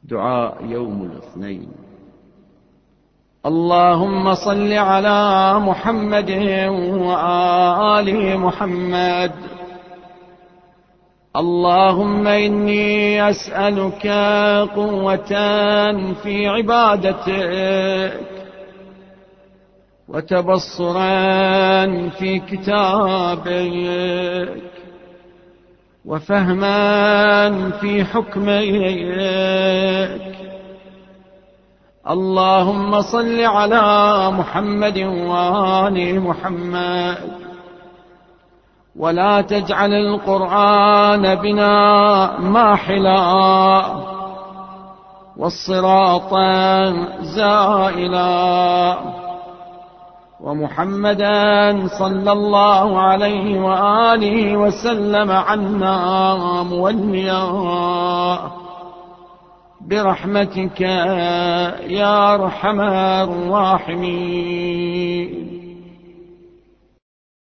دعاء يوم الاثنين. اللهم صل على محمد وآل محمد. اللهم إني أسألك قوة في عبادتك، وتبصرا في كتابك، وفهما في حكمك. اللهم صل على محمد وآل محمد، ولا تجعل القرآن بنا ماحلا، والصراط زائلا، ومحمدا صلى الله عليه وآله وسلم عنا موليا، برحمتك يا أرحم الراحمين.